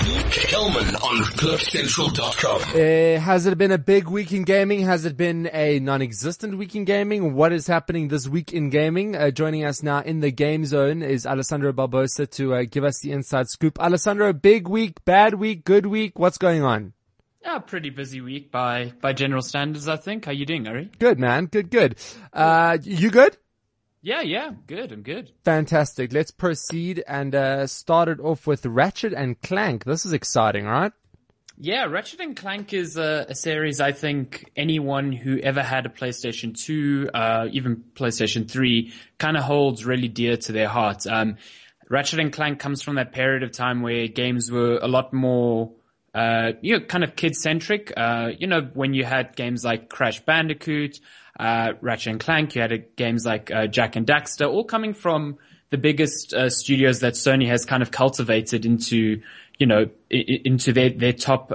Hellman on CliffCentral.com. Has it been a big week in gaming? Has it been a non-existent week in gaming? What is happening this week in gaming? Joining us now in the game zone is Alessandro Barbosa to give us the inside scoop. Alessandro, big week, bad week, good week. What's going on? Yeah, pretty busy week by general standards, I think. How you doing, Ari? Good, man. Good. You good? Yeah, good. I'm good. Fantastic. Let's proceed and start it off with Ratchet and Clank. This is exciting, right? Yeah, Ratchet and Clank is a series I think anyone who ever had a PlayStation 2, even PlayStation 3, kind of holds really dear to their heart. Ratchet and Clank comes from that period of time where games were a lot more kind of kid-centric. When you had games like Crash Bandicoot, Ratchet and Clank, you had games like Jak and Daxter, all coming from the biggest studios that Sony has kind of cultivated into their top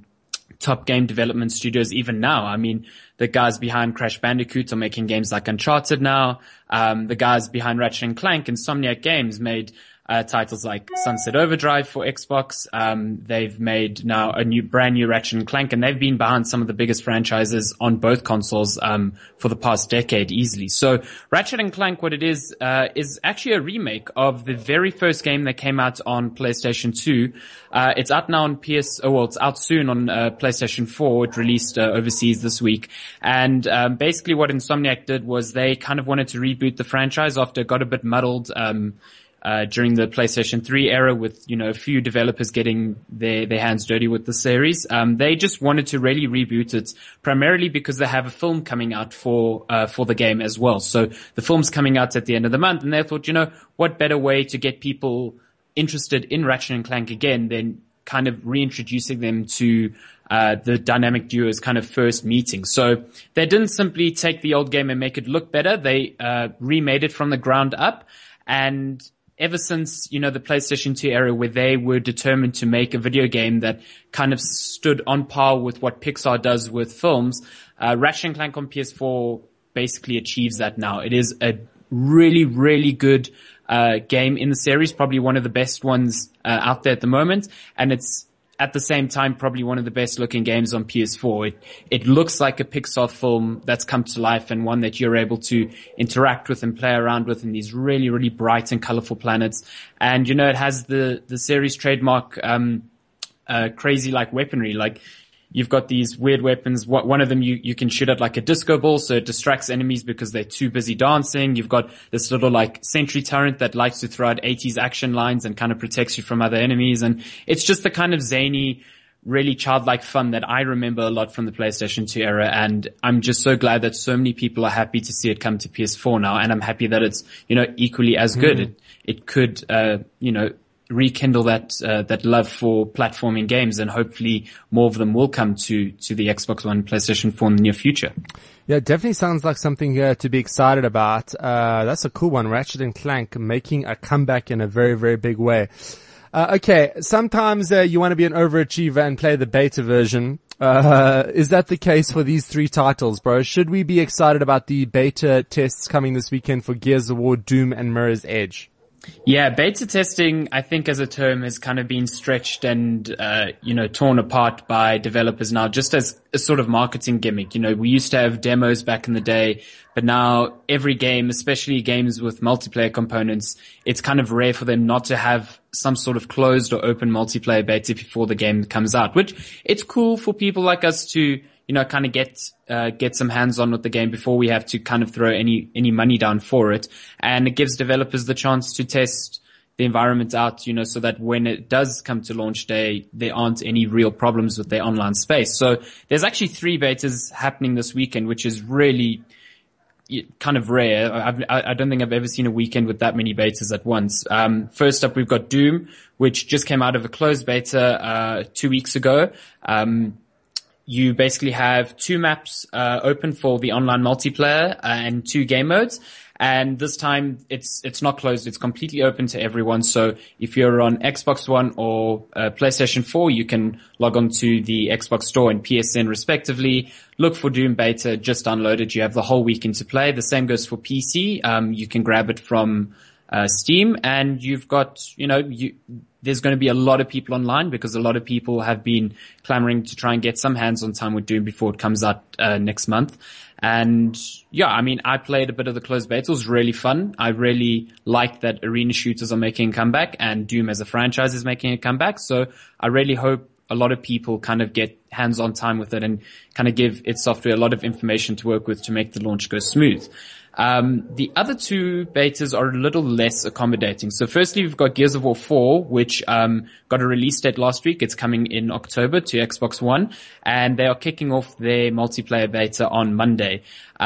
game development studios even now. I mean, the guys behind Crash Bandicoot are making games like Uncharted now. The guys behind Ratchet and Clank, Insomniac Games, made titles like Sunset Overdrive for Xbox. They've made now brand new Ratchet and Clank, and they've been behind some of the biggest franchises on both consoles, for the past decade easily. So Ratchet and Clank, what it is actually a remake of the very first game that came out on PlayStation 2. It's out now on it's out soon on PlayStation 4. It released overseas this week. And basically what Insomniac did was they kind of wanted to reboot the franchise after it got a bit muddled during the PlayStation 3 era with, a few developers getting their hands dirty with the series. They just wanted to really reboot it, primarily because they have a film coming out for the game as well. So the film's coming out at the end of the month, and they thought, what better way to get people interested in Ratchet and Clank again than kind of reintroducing them to the dynamic duo's kind of first meeting. So they didn't simply take the old game and make it look better. They remade it from the ground up. And ever since, the PlayStation 2 era, where they were determined to make a video game that kind of stood on par with what Pixar does with films, Ratchet and Clank on PS4 basically achieves that now. It is a really, really good game in the series, probably one of the best ones out there at the moment, and it's at the same time probably one of the best looking games on PS4. It looks like a Pixar film that's come to life, and one that you're able to interact with and play around with in these really, really bright and colorful planets. And it has the series trademark crazy like weaponry. Like, you've got these weird weapons. One of them you can shoot at like a disco ball, so it distracts enemies because they're too busy dancing. You've got this little like sentry turret that likes to throw out 80s action lines and kind of protects you from other enemies. And it's just the kind of zany, really childlike fun that I remember a lot from the PlayStation 2 era. And I'm just so glad that so many people are happy to see it come to PS4 now. And I'm happy that it's, equally as good. It could, rekindle that love for platforming games, and hopefully more of them will come to the Xbox One, PlayStation 4 in the near future. Yeah, it definitely sounds like something to be excited about. That's a cool one. Ratchet and Clank making a comeback in a very, very big way. Okay, sometimes you want to be an overachiever and play the beta version. Is that the case for these three titles, bro? Should we be excited about the beta tests coming this weekend for Gears of War, Doom, and Mirror's Edge? Yeah, beta testing, I think as a term, has kind of been stretched and, torn apart by developers now, just as a sort of marketing gimmick. We used to have demos back in the day, but now every game, especially games with multiplayer components, it's kind of rare for them not to have some sort of closed or open multiplayer beta before the game comes out, which it's cool for people like us to, kind of get some hands on with the game before we have to kind of throw any money down for it. And it gives developers the chance to test the environment out, so that when it does come to launch day, there aren't any real problems with their online space. So there's actually 3 betas happening this weekend, which is really kind of rare. I don't think I've ever seen a weekend with that many betas at once. First up, we've got Doom, which just came out of a closed beta 2 weeks ago. You basically have 2 maps open for the online multiplayer and 2 game modes. And this time it's not closed. It's completely open to everyone. So if you're on Xbox One or PlayStation 4, you can log on to the Xbox Store and PSN respectively. Look for Doom Beta, just download it. You have the whole weekend to play. The same goes for PC. You can grab it from Steam, and you've got, there's going to be a lot of people online because a lot of people have been clamoring to try and get some hands-on time with Doom before it comes out next month. And yeah, I mean, I played a bit of the closed beta. It was really fun. I really like that arena shooters are making a comeback and Doom as a franchise is making a comeback. So I really hope a lot of people kind of get hands-on time with it and kind of give id Software a lot of information to work with to make the launch go smooth. The other two betas are a little less accommodating. So firstly, we've got Gears of War 4, which got a release date last week. It's coming in October to Xbox One, and they are kicking off their multiplayer beta on Monday.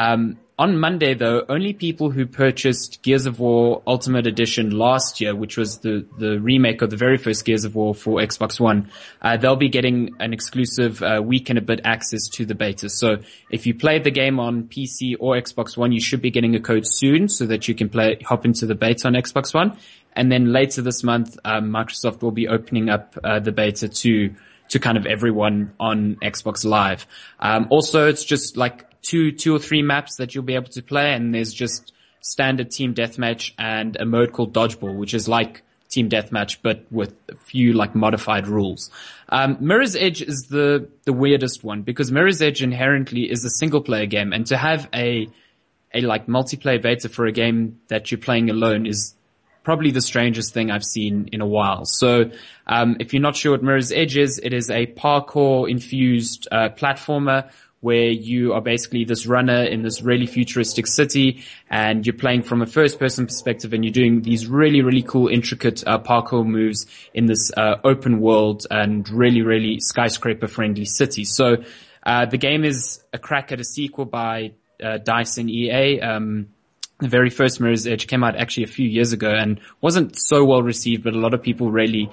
On Monday, though, only people who purchased Gears of War Ultimate Edition last year, which was the remake of the very first Gears of War for Xbox One, they'll be getting an exclusive week and a bit access to the beta. So if you played the game on PC or Xbox One, you should be getting a code soon so that you can hop into the beta on Xbox One. And then later this month, Microsoft will be opening up the beta to kind of everyone on Xbox Live. Also, it's just like two or three maps that you'll be able to play, and there's just standard team deathmatch and a mode called dodgeball, which is like team deathmatch but with a few like modified rules. Mirror's Edge is the weirdest one because Mirror's Edge inherently is a single player game, and to have a like multiplayer beta for a game that you're playing alone is probably the strangest thing I've seen in a while. So if you're not sure what Mirror's Edge is, it is a parkour infused platformer where you are basically this runner in this really futuristic city, and you're playing from a first-person perspective, and you're doing these really, really cool, intricate parkour moves in this open world and really, really skyscraper-friendly city. So the game is a crack at a sequel by DICE and EA. The very first Mirror's Edge came out actually a few years ago and wasn't so well received, but a lot of people really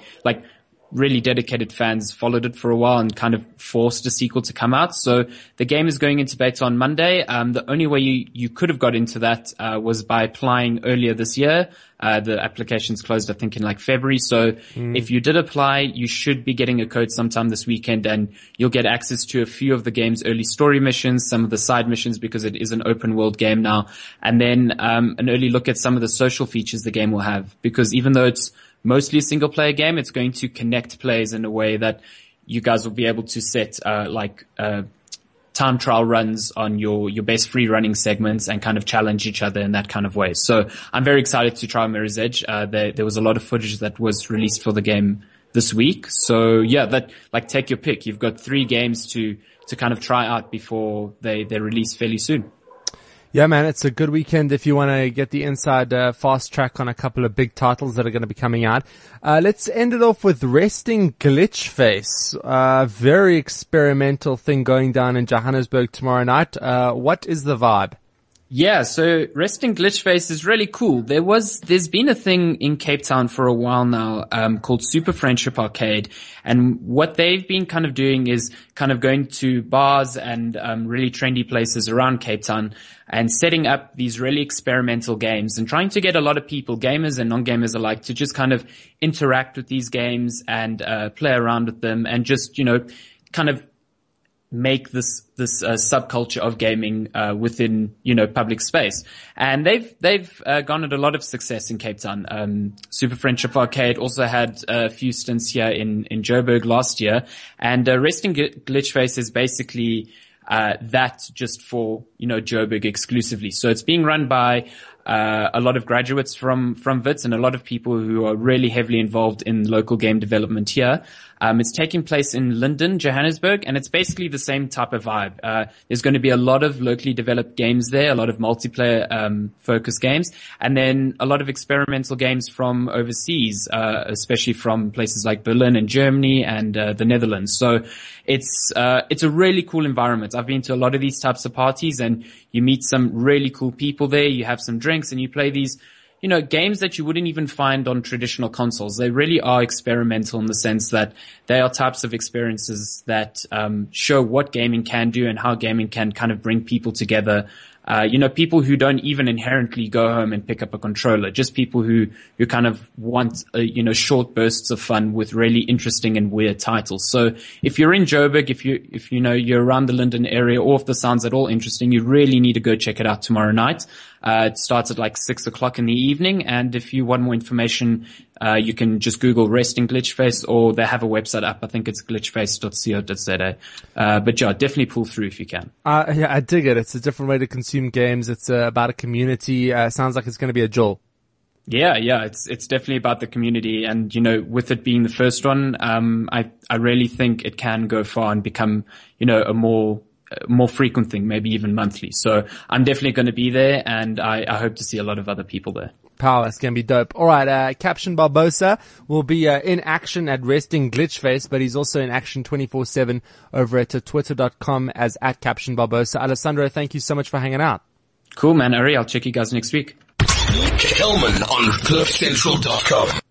dedicated fans followed it for a while and kind of forced a sequel to come out. So the game is going into beta on Monday. The only way you could have got into that was by applying earlier this year. The application's closed, I think, in like February. So if you did apply, you should be getting a code sometime this weekend, and you'll get access to a few of the game's early story missions, some of the side missions because it is an open world game now, and then an early look at some of the social features the game will have, because even though it's mostly a single player game, it's going to connect players in a way that you guys will be able to set time trial runs on your best free running segments and kind of challenge each other in that kind of way. So I'm very excited to try Mirror's Edge. There was a lot of footage that was released for the game this week. So yeah, take your pick. You've got 3 games to kind of try out before they release fairly soon. Yeah, man, it's a good weekend if you want to get the inside fast track on a couple of big titles that are going to be coming out. Let's end it off with Resting Glitch Face. Very experimental thing going down in Johannesburg tomorrow night. What is the vibe? Yeah, so Resting Glitch Face is really cool. There's been a thing in Cape Town for a while now, called Super Friendship Arcade. And what they've been kind of doing is kind of going to bars and, really trendy places around Cape Town and setting up these really experimental games and trying to get a lot of people, gamers and non-gamers alike, to just kind of interact with these games and, play around with them and just, kind of make this subculture of gaming within public space. And they've garnered a lot of success in Cape Town. Super Friendship Arcade also had a few stints here in Joburg last year, and Resting Glitch Face is basically that just for Joburg exclusively. So it's being run by a lot of graduates from WITS and a lot of people who are really heavily involved in local game development here. It's taking place in Linden, Johannesburg, and it's basically the same type of vibe. There's going to be a lot of locally developed games there, a lot of multiplayer focused games, and then a lot of experimental games from overseas, especially from places like Berlin and Germany and the Netherlands. So it's a really cool environment. I've been to a lot of these types of parties, and you meet some really cool people there. You have some drinks, and you play these games that you wouldn't even find on traditional consoles. They really are experimental in the sense that they are types of experiences that show what gaming can do and how gaming can kind of bring people together. People who don't even inherently go home and pick up a controller, just people who kind of want, short bursts of fun with really interesting and weird titles. So if you're in Joburg, if you're around the Linden area, or if this sounds at all interesting, you really need to go check it out tomorrow night. It starts at like 6:00 in the evening. And if you want more information, You can just Google Resting Glitchface, or they have a website up. I think it's glitchface.co.za. But yeah, definitely pull through if you can. Yeah, I dig it. It's a different way to consume games. It's about a community. Sounds like it's going to be a jewel. Yeah, it's definitely about the community, and with it being the first one, I really think it can go far and become, a more frequent thing, maybe even monthly. So I'm definitely going to be there, and I hope to see a lot of other people there. Power, it's going to be dope. All right, Caption Barbosa will be in action at Resting Glitchface, but he's also in action 24/7 over at twitter.com as @Caption Barbosa. Alessandro, thank you so much for hanging out. Cool, man. Ari, I'll check you guys next week. Kelman on CliffCentral.com.